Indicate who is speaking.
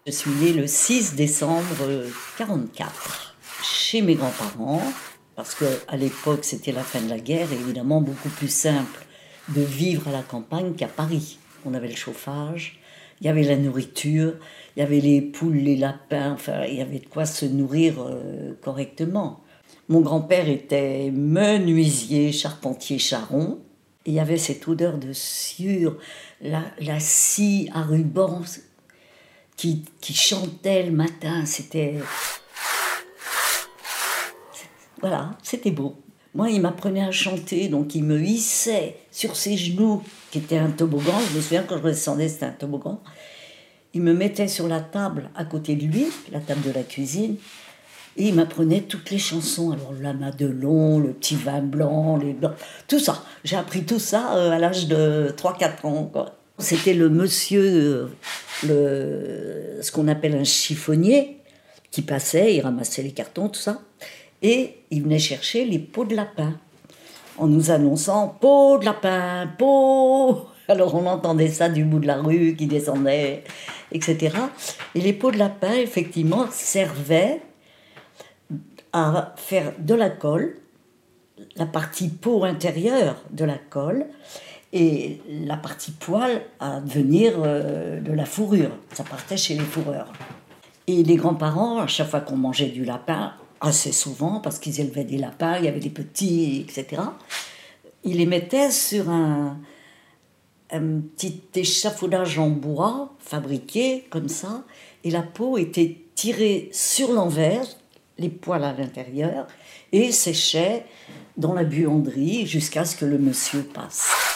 Speaker 1: Je suis née le 6 décembre 1944, chez mes grands-parents, parce qu'à l'époque c'était la fin de la guerre, et évidemment beaucoup plus simple de vivre à la campagne qu'à Paris. On avait le chauffage, il y avait la nourriture, il y avait les poules, les lapins, enfin il y avait de quoi se nourrir correctement. Mon grand-père était menuisier, charpentier charron, et il y avait cette odeur de sciure, la scie à ruban qui chantait le matin, voilà, c'était beau. Moi, il m'apprenait à chanter, donc il me hissait sur ses genoux, qui était un toboggan. Je me souviens, quand je descendais, c'était un toboggan. Il me mettait sur la table à côté de lui, la table de la cuisine, et il m'apprenait toutes les chansons. Alors, la Madelon, le petit vin blanc, les blancs, tout ça. J'ai appris tout ça à l'âge de 3-4 ans, quoi. C'était le monsieur, ce qu'on appelle un chiffonnier, qui passait, il ramassait les cartons, tout ça, et il venait chercher les pots de lapin, en nous annonçant « pot de lapin, pot !» Alors on entendait ça du bout de la rue qui descendait, etc. Et les pots de lapin, effectivement, servaient à faire de la colle, la partie peau intérieure de la colle, et la partie poil à devenir de la fourrure. Ça partait chez les fourreurs. Et les grands-parents, à chaque fois qu'on mangeait du lapin, assez souvent, parce qu'ils élevaient des lapins, il y avait des petits, etc., ils les mettaient sur un petit échafaudage en bois, fabriqué comme ça, et la peau était tirée sur l'envers, les poils à l'intérieur, et séchait dans la buanderie jusqu'à ce que le monsieur passe.